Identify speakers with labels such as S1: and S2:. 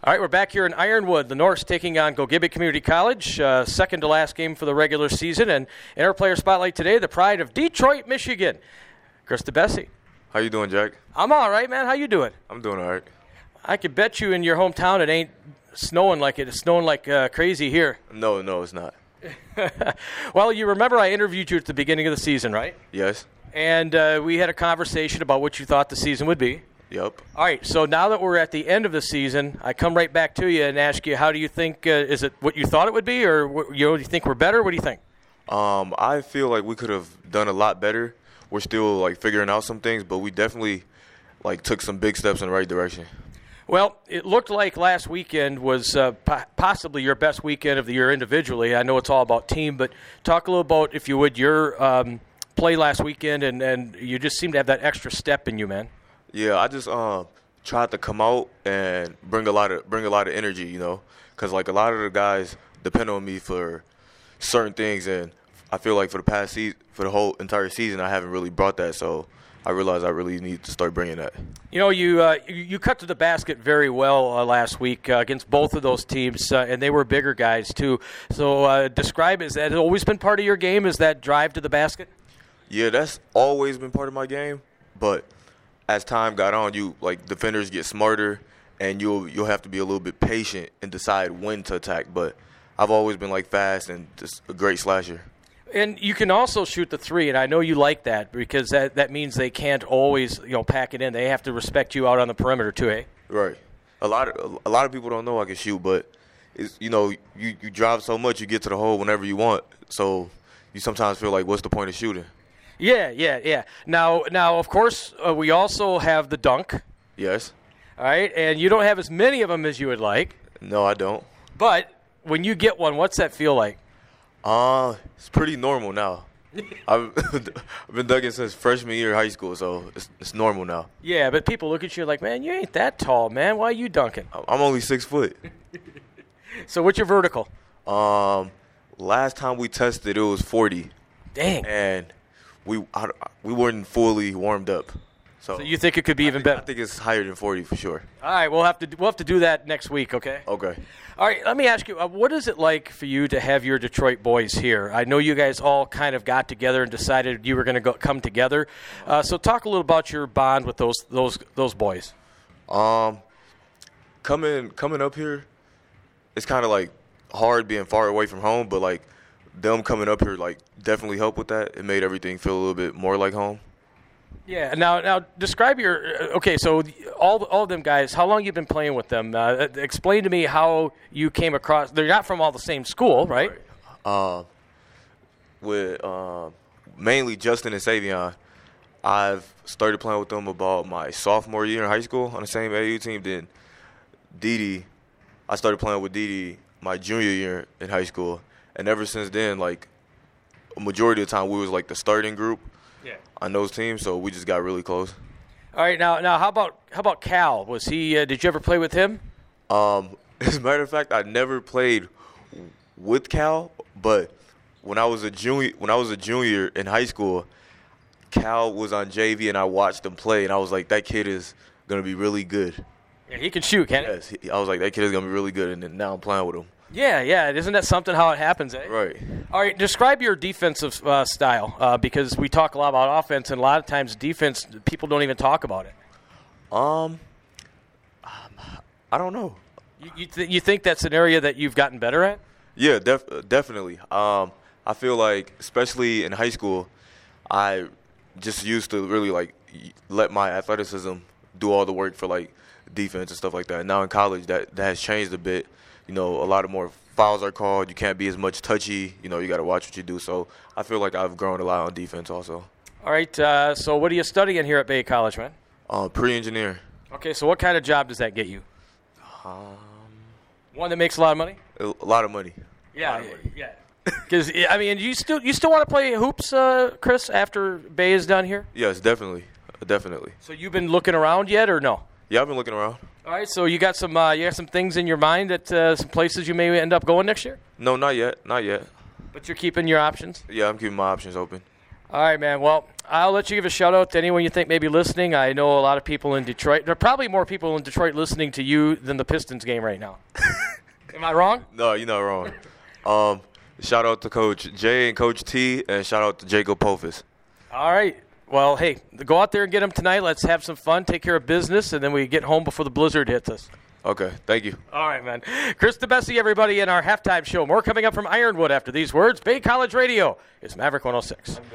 S1: All right, we're back here in Ironwood. The Norse taking on Gogebic Community College, second to last game for the regular season. And in our player spotlight today, the pride of Detroit, Michigan, Chris DeBessie.
S2: How you doing, Jack?
S1: I'm all right, man. How you doing?
S2: I'm doing all right.
S1: I could bet you in your hometown it ain't snowing like it is snowing like crazy here.
S2: No, it's not.
S1: Well, you remember I interviewed you at the beginning of the season, right?
S2: Yes.
S1: And we had a conversation about what you thought the season would be.
S2: Yep.
S1: All right, so now that we're at the end of the season, I come right back to you and ask you, how do you think, is it what you thought it would be, or do you think we're better? What do you think?
S2: I feel like we could have done a lot better. We're still figuring out some things, but we definitely took some big steps in the right direction.
S1: Well, it looked like last weekend was possibly your best weekend of the year individually. I know it's all about team, but talk a little about, if you would, your play last weekend, and you just seem to have that extra step in you, man.
S2: Yeah, I just tried to come out and bring a lot of energy, because a lot of the guys depend on me for certain things, and I feel like for the whole entire season, I haven't really brought that. So I realized I really need to start bringing that.
S1: You cut to the basket very well last week against both of those teams, and they were bigger guys too. So describe, has that always been part of your game? Is that drive to the basket?
S2: Yeah, that's always been part of my game, but as time got on, defenders get smarter, and you'll have to be a little bit patient and decide when to attack. But I've always been fast and just a great slasher.
S1: And you can also shoot the three, and I know you like that because that means they can't always pack it in. They have to respect you out on the perimeter too, eh?
S2: Right. A lot of people don't know I can shoot, but it's, you drive so much, you get to the hole whenever you want. So you sometimes feel like, what's the point of shooting?
S1: Yeah. Now, of course, we also have the dunk.
S2: Yes.
S1: All right, and you don't have as many of them as you would like.
S2: No, I don't.
S1: But when you get one, what's that feel like?
S2: It's pretty normal now. I've been dunking since freshman year of high school, so it's normal now.
S1: Yeah, but people look at you like, man, you ain't that tall, man. Why are you dunking?
S2: I'm only 6 foot.
S1: So what's your vertical?
S2: Last time we tested, it was 40.
S1: Dang.
S2: And we weren't fully warmed up.
S1: So you think it could be even better?
S2: I think it's higher than 40 for sure.
S1: All right, we'll have to do that next week, okay?
S2: Okay.
S1: All right, let me ask you, what is it like for you to have your Detroit boys here? I know you guys all kind of got together and decided you were going to come together. So talk a little about your bond with those boys.
S2: Coming up here, it's kind of hard being far away from home, but them coming up here definitely helped with that. It made everything feel a little bit more like home.
S1: Yeah. Now describe your so all of them guys. How long you been playing with them? Explain to me how you came across. They're not from all the same school, right?
S2: With mainly Justin and Savion, I've started playing with them about my sophomore year in high school on the same AAU team. Then Didi, I started playing with Didi my junior year in high school, and ever since then, a majority of the time we was the starting group. Yeah. On those teams, so we just got really close.
S1: All right, now how about Cal? Was he? Did you ever play with him?
S2: As a matter of fact, I never played with Cal, but when I was a junior in high school, Cal was on JV, and I watched him play, and I was like, that kid is gonna be really good.
S1: Yeah, he can shoot, can't he?
S2: Yes, I was like, that kid is gonna be really good, and then now I'm playing with him.
S1: Yeah. Isn't that something how it happens, eh?
S2: Right.
S1: All right, describe your defensive style because we talk a lot about offense, and a lot of times defense, people don't even talk about it.
S2: I don't know.
S1: You think that's an area that you've gotten better at?
S2: Yeah, definitely. I feel like, especially in high school, I just used to really let my athleticism do all the work for defense and stuff like that. Now in college, that has changed a bit. A lot of more fouls are called. You can't be as much touchy. You got to watch what you do. So I feel like I've grown a lot on defense also.
S1: All right. So what are you studying here at Bay College, man?
S2: Pre-engineer.
S1: Okay. So what kind of job does that get you? One that makes a lot of money?
S2: A lot of money.
S1: Yeah. Because, you still want to play hoops, Chris, after Bay is done here?
S2: Yes, definitely.
S1: So you've been looking around yet or no?
S2: Yeah, I've been looking around.
S1: All right, so you got some things in your mind that some places you may end up going next year?
S2: No, not yet.
S1: But you're keeping your options?
S2: Yeah, I'm keeping my options open.
S1: All right, man. Well, I'll let you give a shout-out to anyone you think may be listening. I know a lot of people in Detroit. There are probably more people in Detroit listening to you than the Pistons game right now. Am I wrong?
S2: No, you're not wrong. Shout out to Coach Jay and Coach T, and shout out to Jacob Pofis.
S1: All right. Well, hey, go out there and get them tonight. Let's have some fun, take care of business, and then we get home before the blizzard hits us.
S2: Okay, thank you.
S1: All right, man. Chris DeBessie, everybody, in our halftime show. More coming up from Ironwood after these words. Bay College Radio is Maverick 106.